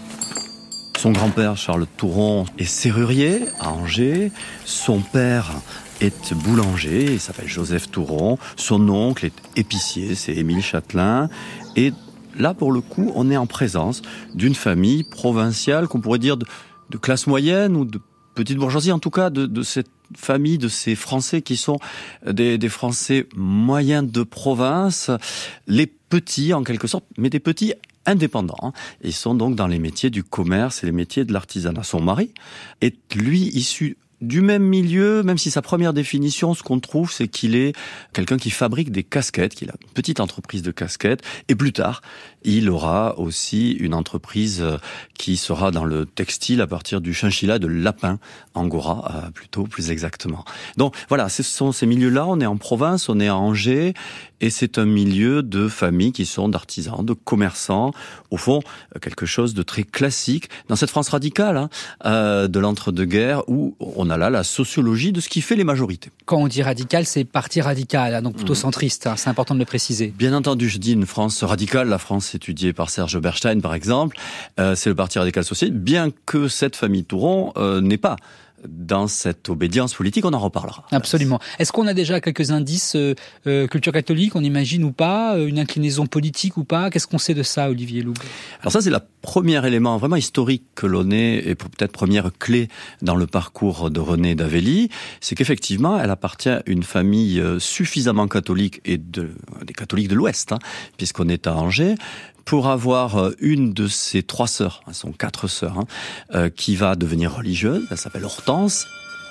Son grand-père, Charles Touron, est serrurier à Angers. Son père est boulanger, il s'appelle Joseph Touron. Son oncle est épicier, c'est Émile Châtelain. Et là, pour le coup, on est en présence d'une famille provinciale qu'on pourrait dire de, de classe moyenne ou de petite bourgeoisie, en tout cas de, de cette famille, de ces Français qui sont des, des Français moyens de province, les petits en quelque sorte, mais des petits indépendants. Ils sont donc dans les métiers du commerce et les métiers de l'artisanat. Son mari est, lui, issu du même milieu, même si sa première définition, ce qu'on trouve, c'est qu'il est quelqu'un qui fabrique des casquettes, qu'il a une petite entreprise de casquettes, et plus tard, il aura aussi une entreprise qui sera dans le textile à partir du chinchilla, de lapin, angora, plutôt, plus exactement. Donc voilà, ce sont ces milieux-là, on est en province, on est à Angers, et c'est un milieu de familles qui sont d'artisans, de commerçants, au fond, quelque chose de très classique dans cette France radicale, hein, euh, de l'entre-deux-guerres, où on a là la sociologie de ce qui fait les majorités. Quand on dit radical, c'est parti radical, hein, donc plutôt mmh. centriste, hein, c'est important de le préciser. Bien entendu, je dis une France radicale, la France étudiée par Serge Berstein par exemple, euh, c'est le parti radical socialiste, bien que cette famille Touron euh, n'ait pas dans cette obédience politique, on en reparlera. Absolument. Est-ce qu'on a déjà quelques indices euh, euh, culture catholique, on imagine ou pas, euh, une inclinaison politique ou pas? Qu'est-ce qu'on sait de ça, Olivier Loub? Alors ça, c'est le premier élément vraiment historique que l'on ait, et peut-être première clé dans le parcours de Renée d'Avélie, c'est qu'effectivement, elle appartient à une famille suffisamment catholique, et de, des catholiques de l'Ouest, hein, puisqu'on est à Angers, pour avoir une de ses trois sœurs, elles sont quatre sœurs, hein, euh, qui va devenir religieuse, elle s'appelle Hortense.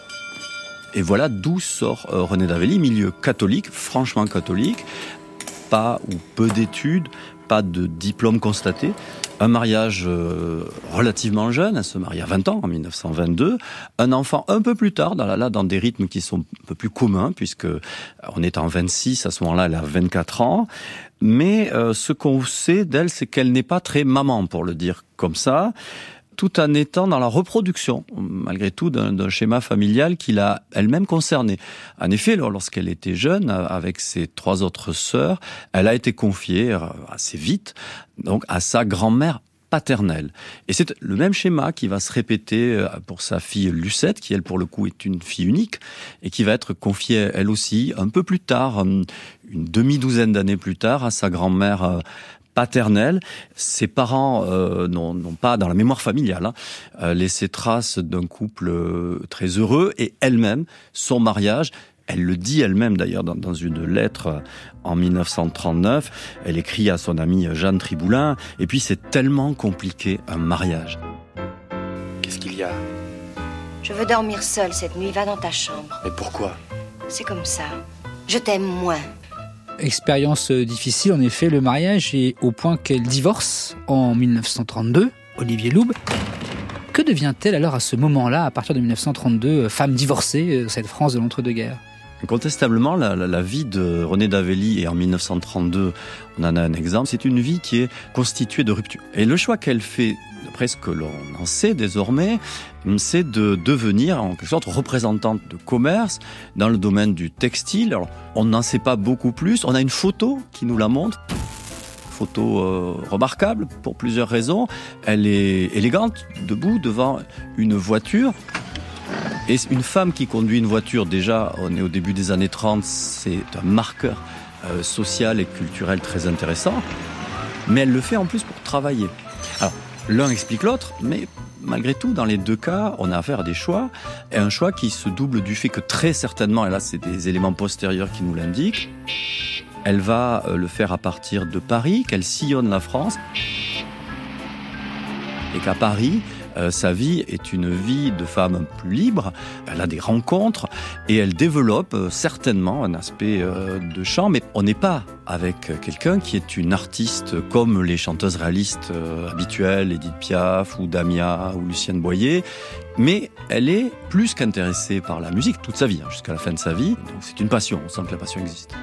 Et voilà d'où sort euh, Renée d'Avélie, milieu catholique, franchement catholique, pas ou peu d'études, pas de diplôme constaté, un mariage euh, relativement jeune, elle se marie à vingt ans, en mille neuf cent vingt-deux, un enfant un peu plus tard, dans, là, dans des rythmes qui sont un peu plus communs, puisque on est en vingt-six, à ce moment-là, elle a vingt-quatre ans, mais euh, ce qu'on sait d'elle, c'est qu'elle n'est pas très maman, pour le dire comme ça, tout en étant dans la reproduction, malgré tout, d'un, d'un schéma familial qui l'a elle-même concerné. En effet, lorsqu'elle était jeune, avec ses trois autres sœurs, elle a été confiée assez vite, donc, à sa grand-mère paternelle. Et c'est le même schéma qui va se répéter pour sa fille Lucette, qui elle, pour le coup, est une fille unique, et qui va être confiée, elle aussi, un peu plus tard, une demi-douzaine d'années plus tard, à sa grand-mère paternelle. Ses parents euh, n'ont, n'ont pas, dans la mémoire familiale, hein, euh, laissé trace d'un couple euh, très heureux, et elle-même, son mariage, elle le dit elle-même d'ailleurs dans, dans une lettre euh, en mille neuf cent trente-neuf, elle écrit à son amie Jeanne Triboulin, et puis c'est tellement compliqué un mariage. Qu'est-ce qu'il y a? Je veux dormir seule cette nuit, va dans ta chambre. Mais pourquoi? C'est comme ça, je t'aime moins. Expérience difficile, en effet, le mariage, est au point qu'elle divorce en mille neuf cent trente-deux, Olivier Loub. Que devient-elle alors à ce moment-là, à partir de mille neuf cent trente-deux, femme divorcée, cette France de l'entre-deux-guerres? Incontestablement, la, la, la vie de Renée d'Avélie, et en mille neuf cent trente-deux, on en a un exemple, c'est une vie qui est constituée de ruptures. Et le choix qu'elle fait, d'après ce que l'on en sait désormais, c'est de devenir en quelque sorte représentante de commerce dans le domaine du textile. Alors, on n'en sait pas beaucoup plus, on a une photo qui nous la montre. Photo euh, remarquable pour plusieurs raisons. Elle est élégante, debout devant une voiture. Et une femme qui conduit une voiture, déjà, on est au début des années trente, c'est un marqueur euh, social et culturel très intéressant. Mais elle le fait en plus pour travailler. Alors, l'un explique l'autre, mais malgré tout, dans les deux cas, on a affaire à des choix. Et un choix qui se double du fait que très certainement, et là c'est des éléments postérieurs qui nous l'indiquent, elle va le faire à partir de Paris, qu'elle sillonne la France. Et qu'à Paris, Euh, sa vie est une vie de femme plus libre. Elle a des rencontres et elle développe euh, certainement un aspect euh, de chant, mais on n'est pas avec quelqu'un qui est une artiste comme les chanteuses réalistes euh, habituelles, Édith Piaf ou Damia ou Lucienne Boyer, mais elle est plus qu'intéressée par la musique toute sa vie, hein, jusqu'à la fin de sa vie. Donc c'est une passion, on sent que la passion existe.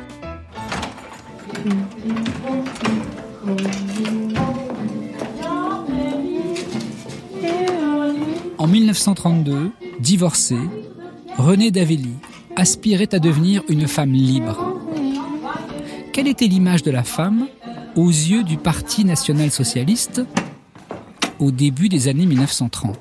En dix-neuf cent trente-deux, divorcée, Renée Davelli aspirait à devenir une femme libre. Quelle était l'image de la femme aux yeux du Parti national-socialiste au début des années dix-neuf cent trente ?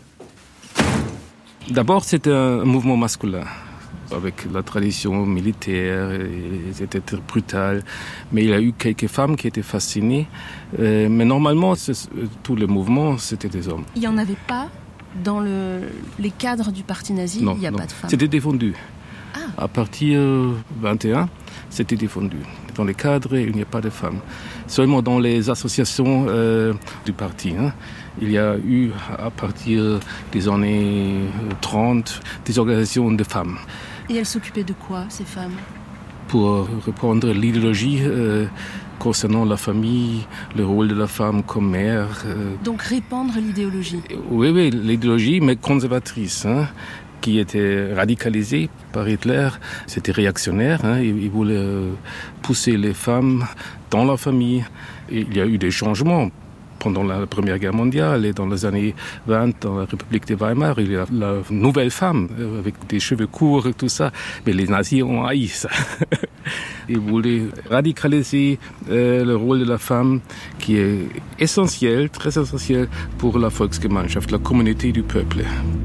D'abord, c'était un mouvement masculin, avec la tradition militaire, c'était très brutal. Mais il y a eu quelques femmes qui étaient fascinées. Euh, mais normalement, tous les mouvements, c'était des hommes. Il n'y en avait pas dans le, les cadres du parti nazi, non, il n'y a non. pas de femmes. C'était défendu. Ah. À partir de vingt et un, c'était défendu. Dans les cadres, il n'y a pas de femmes. Seulement dans les associations euh, du parti. Hein. Il y a eu, à partir des années trente, des organisations de femmes. Et elles s'occupaient de quoi, ces femmes ? Pour reprendre l'idéologie euh, concernant la famille, le rôle de la femme comme mère. Euh, Donc répandre l'idéologie. Oui, oui, l'idéologie, mais conservatrice, hein, qui était radicalisée par Hitler. C'était réactionnaire, hein, il, il voulait euh, pousser les femmes dans la famille. Et il y a eu des changements. Pendant la Première Guerre mondiale et dans les années vingt, dans la République de Weimar, il y a la nouvelle femme avec des cheveux courts et tout ça. Mais les nazis ont haï ça. Ils voulaient radicaliser euh, le rôle de la femme qui est essentiel, très essentiel pour la Volksgemeinschaft, la communauté du peuple.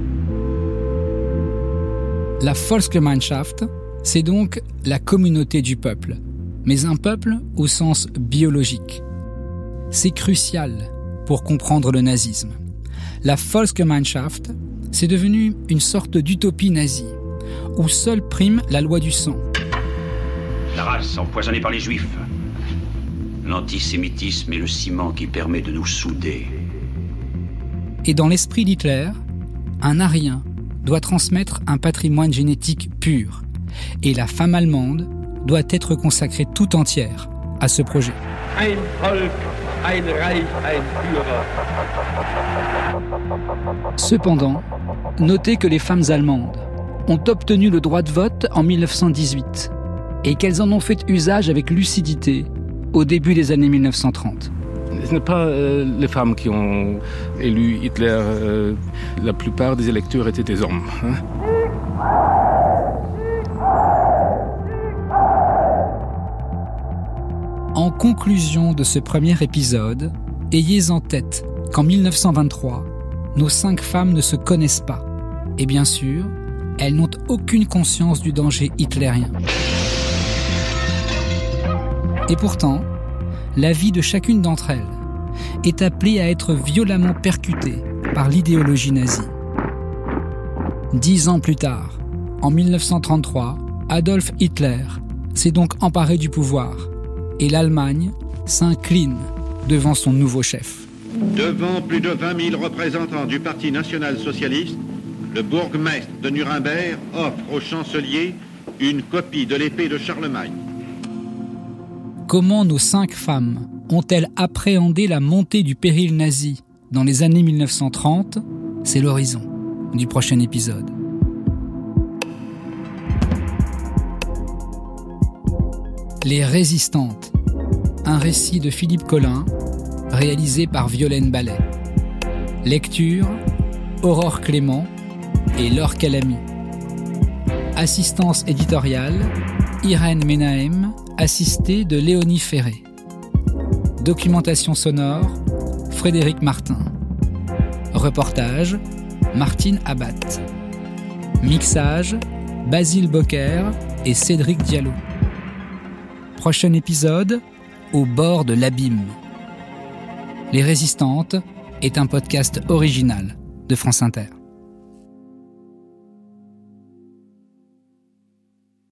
La Volksgemeinschaft, c'est donc la communauté du peuple, mais un peuple au sens biologique. C'est crucial pour comprendre le nazisme. La Volksgemeinschaft, c'est devenu une sorte d'utopie nazie, où seule prime la loi du sang. La race empoisonnée par les juifs. L'antisémitisme est le ciment qui permet de nous souder. Et dans l'esprit d'Hitler, un arien doit transmettre un patrimoine génétique pur. Et la femme allemande doit être consacrée tout entière à ce projet. Ein Volk, ein Reich, ein Führer. Cependant, notez que les femmes allemandes ont obtenu le droit de vote en dix-neuf cent dix-huit et qu'elles en ont fait usage avec lucidité au début des années dix-neuf cent trente. Ce n'est pas euh, les femmes qui ont élu Hitler. Euh, la plupart des électeurs étaient des hommes. Hein. En conclusion de ce premier épisode, ayez en tête qu'en dix-neuf cent vingt-trois, nos cinq femmes ne se connaissent pas. Et bien sûr, elles n'ont aucune conscience du danger hitlérien. Et pourtant, la vie de chacune d'entre elles est appelée à être violemment percutée par l'idéologie nazie. Dix ans plus tard, en dix-neuf cent trente-trois, Adolf Hitler s'est donc emparé du pouvoir et l'Allemagne s'incline devant son nouveau chef. Devant plus de vingt mille représentants du Parti national-socialiste, le bourgmestre de Nuremberg offre au chancelier une copie de l'épée de Charlemagne. Comment nos cinq femmes ont-elles appréhendé la montée du péril nazi dans les années dix-neuf cent trente ? C'est l'horizon du prochain épisode. Les résistantes, un récit de Philippe Collin, réalisé par Violaine Ballet. Lecture, Aurore Clément et Laure Calamy. Assistance éditoriale, Irène Menahem, assistée de Léonie Ferré. Documentation sonore, Frédéric Martin. Reportage, Martine Abbat. Mixage, Basile Bocquer et Cédric Diallo. Prochain épisode, Au bord de l'abîme. Les Résistantes est un podcast original de France Inter.